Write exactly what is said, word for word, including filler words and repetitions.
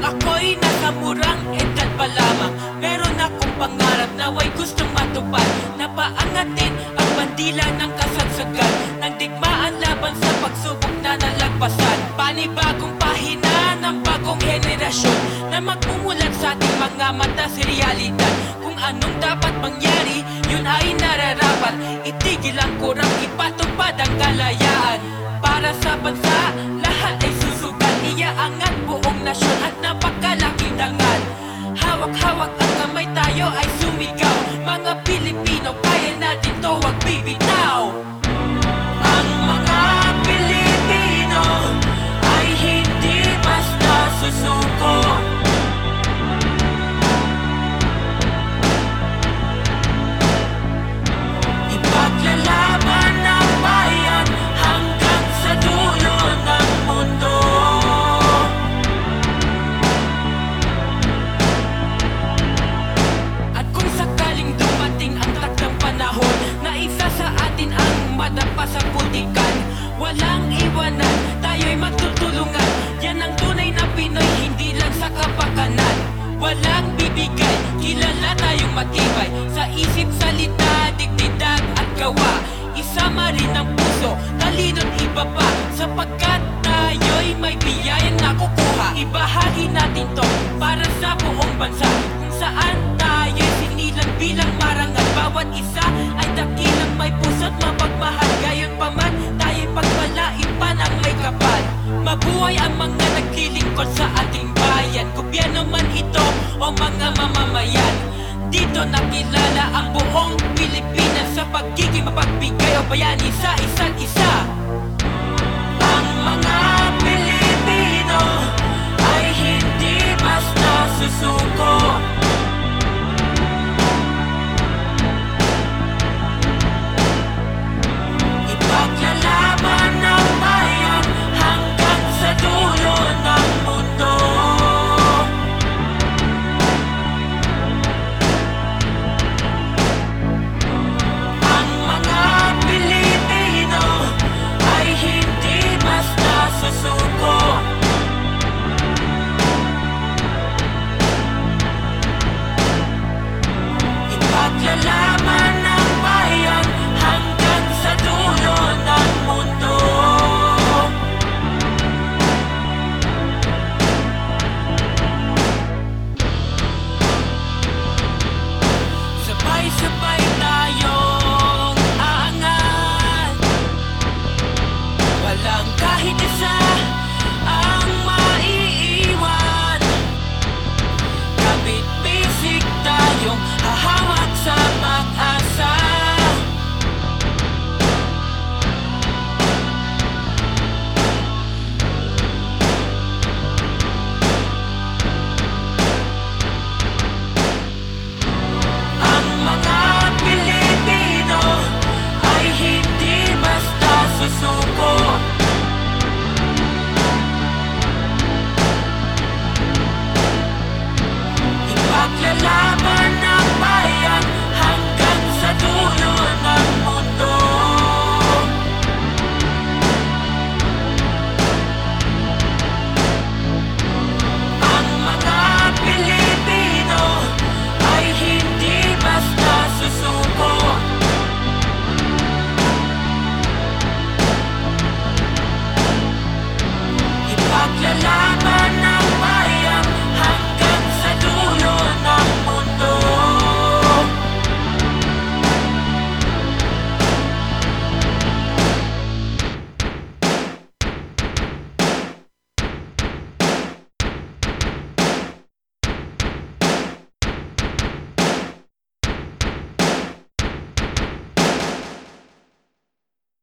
ako'y nasa murang edad pa lamang, meron akong pangarap na way gustong matupad. Napaangatin ang bandila ng kasagsagan, ng digmaan laban sa pagsubok na nalagpasan. Panibagong pahina ng bagong henerasyon na magmumulat sa ating mga mata sa realidad. Kung anong dapat mangyari, yun ay nararapat. Itigil ang kurang, ipatupad ang kalayaan. Para sa bansa, lahat ay susugan. Iaangat buong nasyon at napakalaking dangal. Hawak-hawak ang kamay, tayo ay sumigaw. Mga Pilipino, kaya natin to, wag bibitaw. Ang mga Pilipino ay hindi basta susuko. Ipaglalaban ng bayan hanggang sa dulo ng mundo. At kung sakaling dumating ang takdang panahon na isa sa atin ang madapa sa putikan, walang iwanan, tayo'y magtutulungan. Yan ang tunay na Pinoy, hindi lang sa kapakanan. Walang bibigay, kilala tayong matibay sa isip, salita, dignidad at gawa. Isama rin ang puso, talino't iba pa, sapagkat tayo'y may biyayang nakukuha. Ibahagi natin to para sa buong bansa, kung saan tayo'y sinilang bilang marangal. Bawat isa ay dakilang may puso't mapagmahal. Gayon pa man, tayo'y pagpalain pa ng may kapal. Mabuhay ang mga naglilingkod sa ating bayan, gobyerno man ito o mga mamamayan. Dito nakilala ang buong Pilipinas sa pagiging mapagbigay o bayani sa isa't isa.